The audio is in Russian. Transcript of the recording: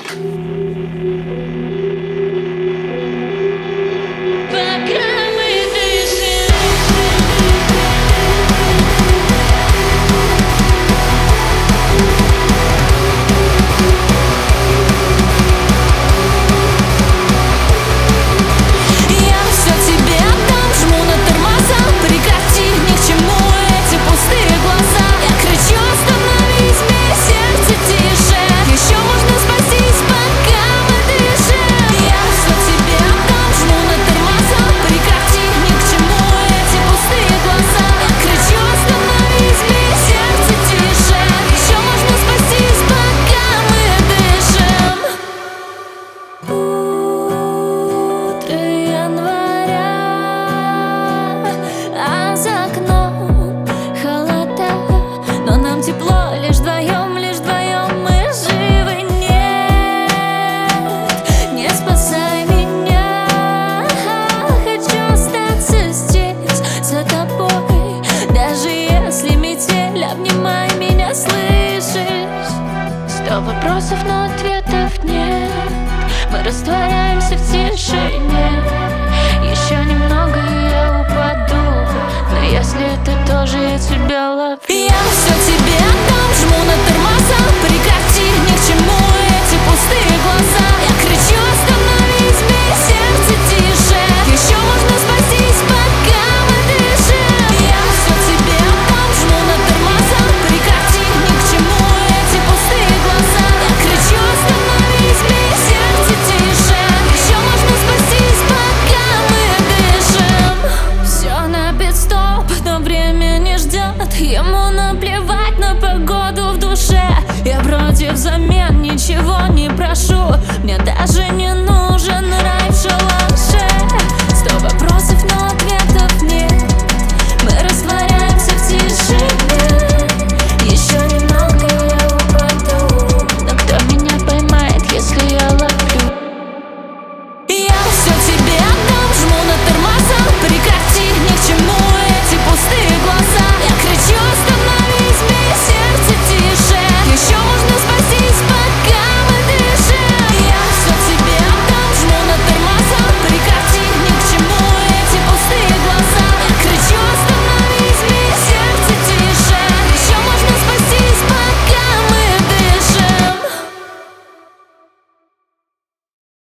Тепло лишь вдвоем мы живы. Нет, не спасай меня. Хочу остаться здесь за тобой, даже если метель. Обнимай меня, слышишь? 100 вопросов, но ответов нет. Мы растворяемся в тишине. Еще немного и я упаду, но если ты тоже, я тебя ловлю. Я все тебе отдам, жму на тормоза, прекрати.